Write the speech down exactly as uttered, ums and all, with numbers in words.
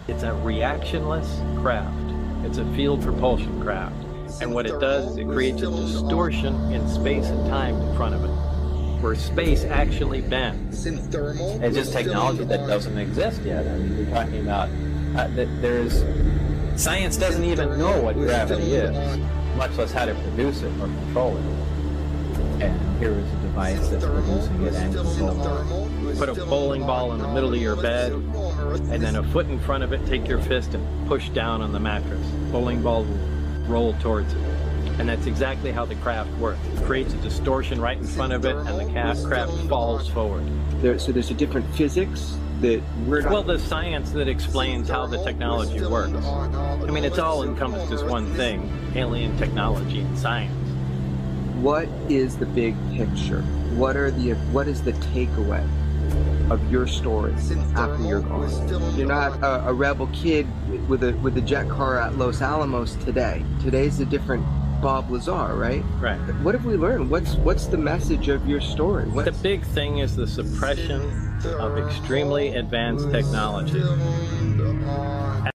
It's a reactionless craft. It's a field propulsion craft. And what it does is it creates a distortion in space and time in front of it, where space actually bends. It's just technology that doesn't exist yet. I mean, we're talking about uh, that there's science doesn't even know what gravity is, much less how to produce it or control it. And here is a device that's producing it and controlling it. Put a bowling ball in the middle of your bed, and then a foot in front of it, take your fist and push down on the mattress. Bowling ball will roll towards it. And that's exactly how the craft works. It creates a distortion right in front of it, and the craft falls forward. There, so there's a different physics that we're not... Well, the science that explains how the technology works. I mean, it's all encompassed as one thing, alien technology and science. What is the big picture? What are the what is the takeaway of your story after you're gone? You're not a, a rebel kid with a with a jet car at Los Alamos today. Today's a different Bob Lazar, right? Right. What have we learned? What's what's the message of your story? What's... The big thing is the suppression of extremely advanced technology.